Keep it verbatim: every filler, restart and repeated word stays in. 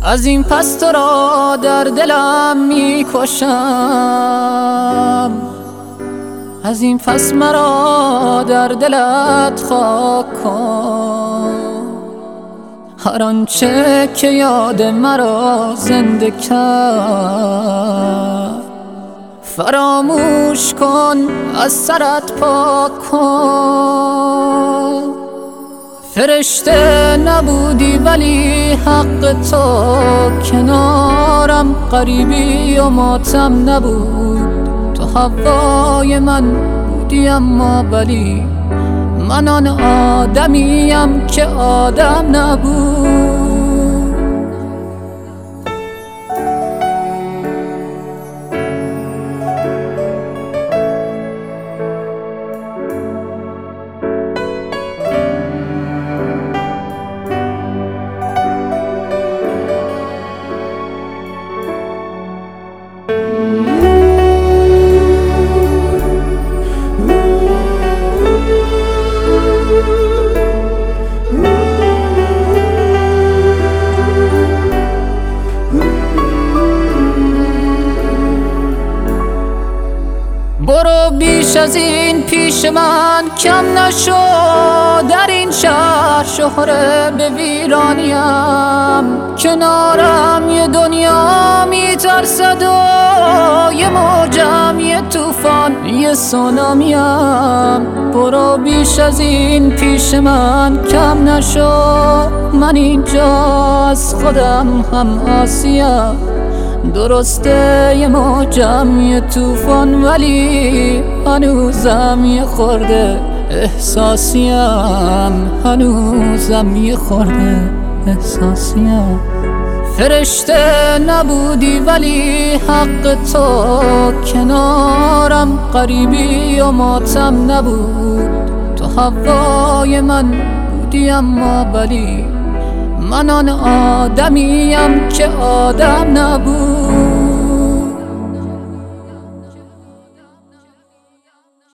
از این پس تو را در دلم میکشم، از این پس مرا در دلت خاک کن. هر آنچه که یاد مرا زنده کرد فراموش کن، از سرت پاک کن. فرشته نبودی ولی حق تو کنارم، غریبی و ماتم نبود. تو هوای من بودی اما ولی من آن آدمیم که آدم نبود. برو بیش از این پیش من کم نشو، در این شهر شهره به ویرانیم. کنارم یه دنیا میترسد و یه موجم یه طوفان یه سونامیم. برو بیش از این پیش من کم نشو، من اینجا از خودم هم آسیم. درسته یه موجم یه طوفان ولی هنوزم یه خورده احساسیم، هنوزم یه خورده احساسیم. فرشته نبودی ولی حق تو کنارم، غریبی و ماتم نبود. تو هوای من بودی اما ولی من آن آدمیم که آدم نبود.